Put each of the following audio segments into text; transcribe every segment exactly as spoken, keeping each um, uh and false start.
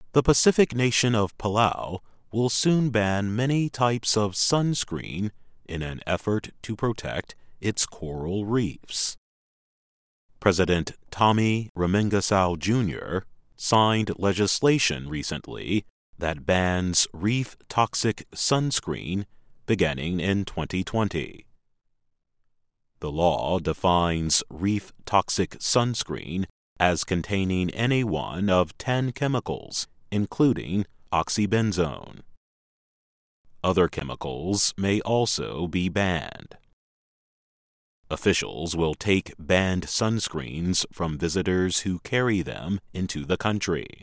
The Pacific nation of Palau will soon ban many types of sunscreen in an effort to protect its coral reefs. President Tommy Remengesau Junior signed legislation recently that bans reef-toxic sunscreen beginning in twenty twenty. The law defines reef-toxic sunscreen as containing any one of ten chemicals, including oxybenzone. Other chemicals may also be banned. Officials will take banned sunscreens from visitors who carry them into the country.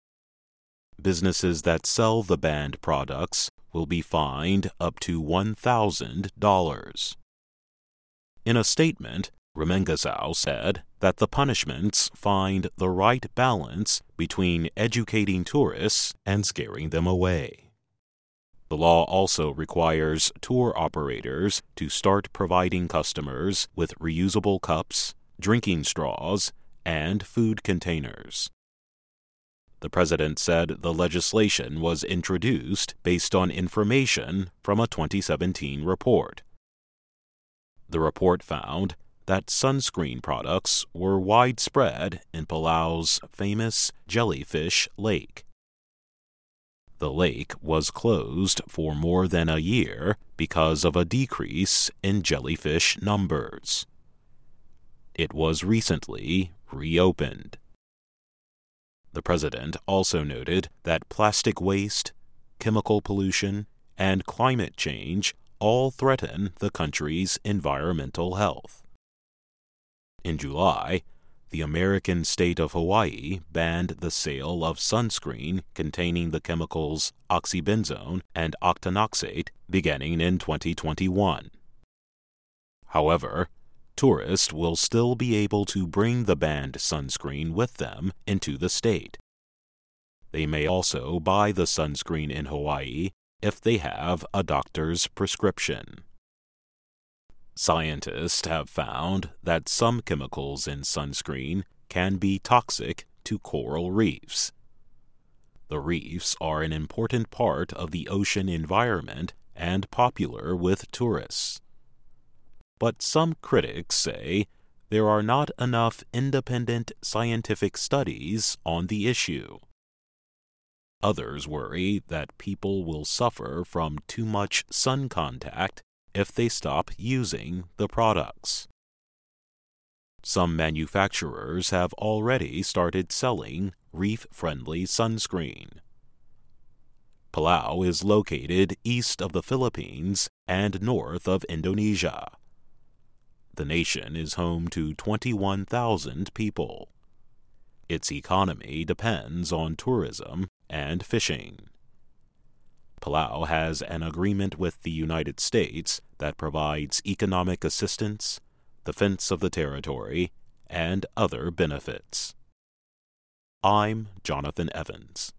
Businesses that sell the banned products will be fined up to one thousand dollars. In a statement, Remengesau said that the punishments find the right balance between educating tourists and scaring them away. The law also requires tour operators to start providing customers with reusable cups, drinking straws, and food containers. The president said the legislation was introduced based on information from a twenty seventeen report. The report found that sunscreen products were widespread in Palau's famous Jellyfish Lake. The lake was closed for more than a year because of a decrease in jellyfish numbers. It was recently reopened. The president also noted that plastic waste, chemical pollution, and climate change all threaten the country's environmental health. In July, the American state of Hawaii banned the sale of sunscreen containing the chemicals oxybenzone and octinoxate beginning in twenty twenty-one. However, tourists will still be able to bring the banned sunscreen with them into the state. They may also buy the sunscreen in Hawaii if they have a doctor's prescription. Scientists have found that some chemicals in sunscreen can be toxic to coral reefs. The reefs are an important part of the ocean environment and popular with tourists. But some critics say there are not enough independent scientific studies on the issue. Others worry that people will suffer from too much sun contact if they stop using the products. Some manufacturers have already started selling reef-friendly sunscreen. Palau is located east of the Philippines and north of Indonesia. The nation is home to twenty-one thousand people. Its economy depends on tourism and fishing. Palau has an agreement with the United States that provides economic assistance, defense of the territory, and other benefits. I'm Jonathan Evans.